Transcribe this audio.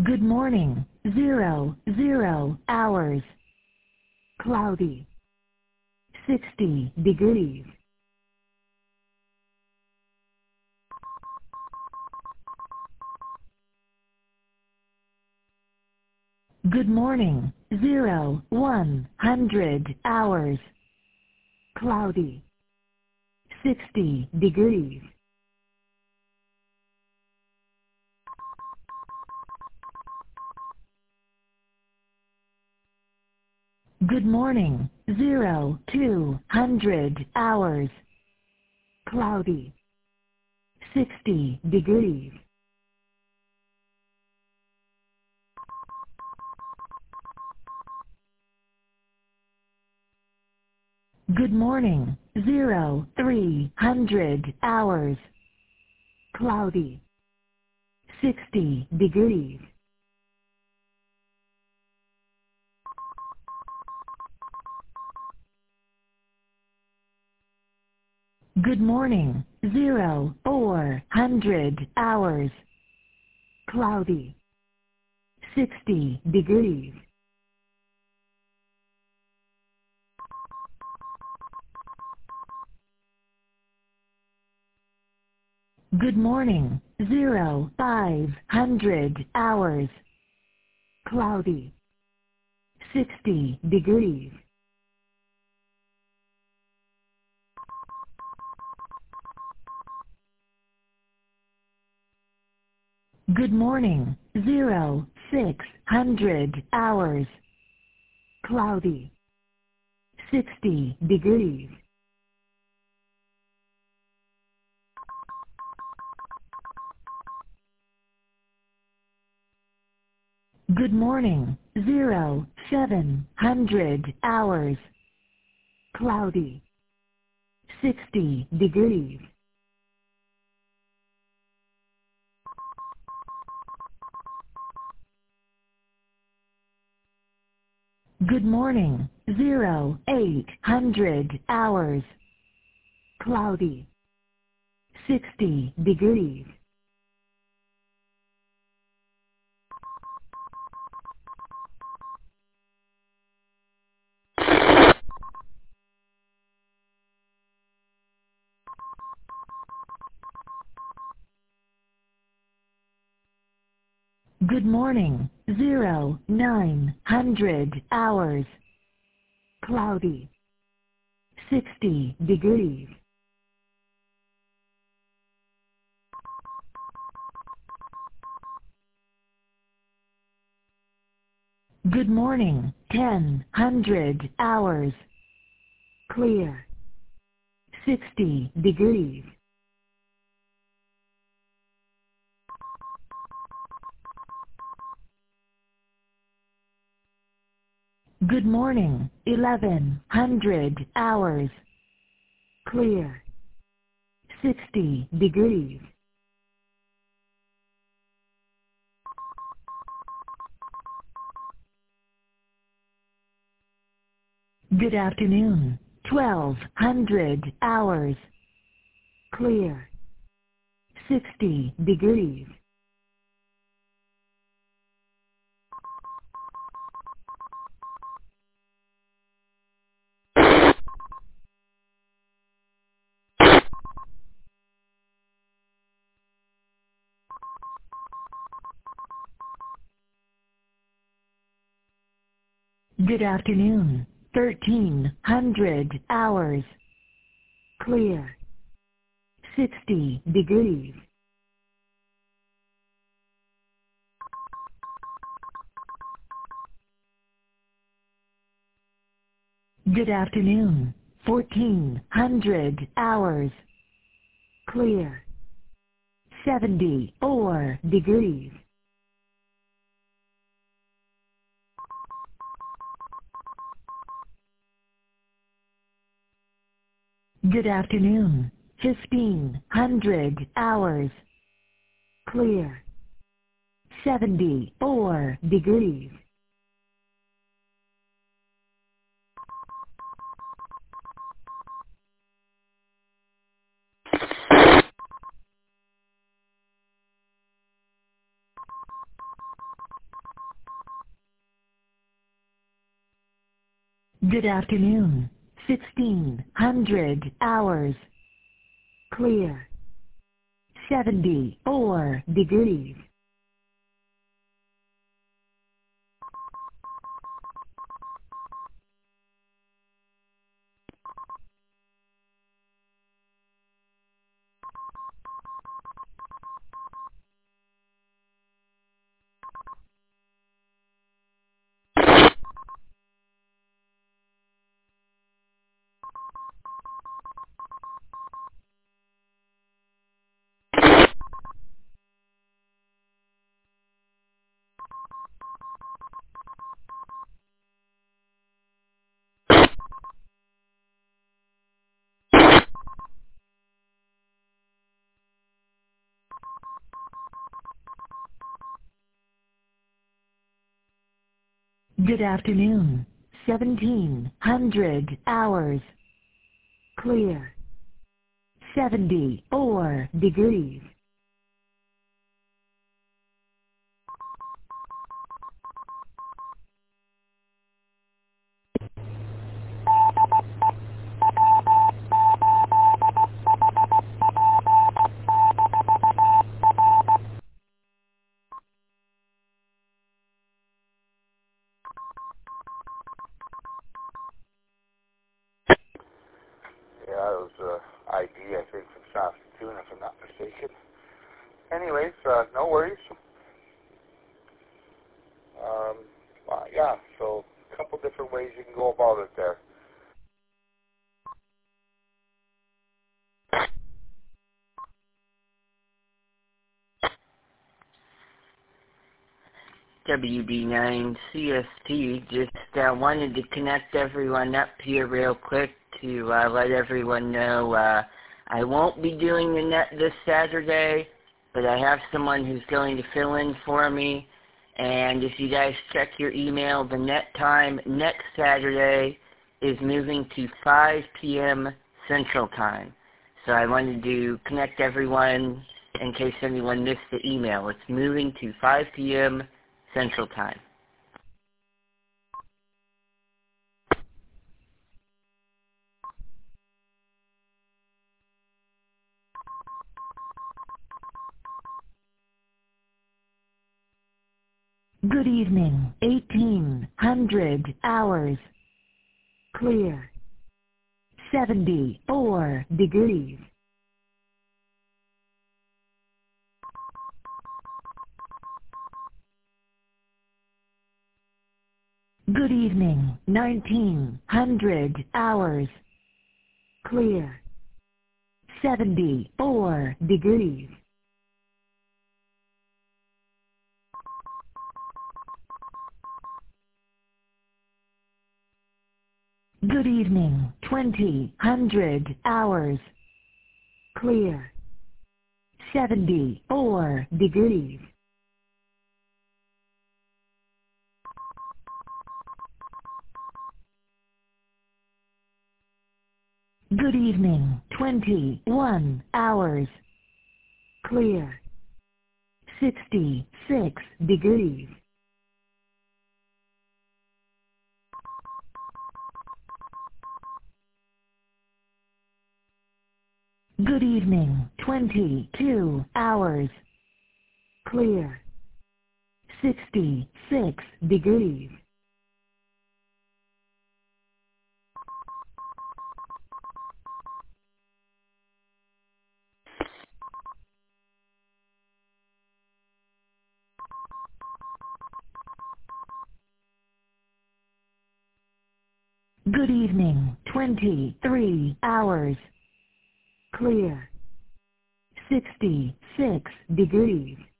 Good morning. 00 hours. Cloudy. 60 degrees. Good morning. 100 hours. Cloudy. 60 degrees. Good morning. 200 hours. Cloudy. 60 degrees. Good morning. 300 hours. Cloudy. 60 degrees. Good morning. 400 hours. Cloudy. 60 degrees. Good morning. 500 hours. Cloudy. 60 degrees. Good morning. 600 hours. Cloudy. 60 degrees. Good morning. 700 hours. Cloudy. 60 degrees. Good morning. 800 hours. Cloudy. 60 degrees. Good morning. 900 hours. Cloudy. 60 degrees. Good morning. 1000 hours. Clear. 60 degrees. Good morning. 1100 hours. Clear. 60 degrees. Good afternoon. 1200 hours. Clear. 60 degrees. Good afternoon. 1300 hours. Clear. 60 degrees. Good afternoon. 1400 hours. Clear. 74 degrees. Good afternoon. 1500 hours. Clear. 74 degrees. Good afternoon. 1600 hours. Clear. 74 degrees. Good afternoon. 1700 hours. Clear. 74 degrees. Yeah, it was ID, I think, from Saskatoon, if I'm not mistaken. Anyways, no worries. Yeah, so a couple different ways you can go about it there. WB9CST, just wanted to connect everyone up here real quick to let everyone know I won't be doing the net this Saturday, but I have someone who's going to fill in for me. And if you guys check your email, the net time next Saturday is moving to 5 p.m. Central Time. So I wanted to connect everyone in case anyone missed the email. It's moving to 5 p.m. Central Time. Good evening. 1800 hours. Clear. 74 degrees. Good evening. 1900 hours. Clear. 74 degrees. Good evening. 2000 hours. Clear. 74 degrees. Good evening. 21 hours. Clear. 66 degrees. Good evening. 22 hours. Clear. 66 degrees. Good evening. 23 hours. Clear. 66 degrees.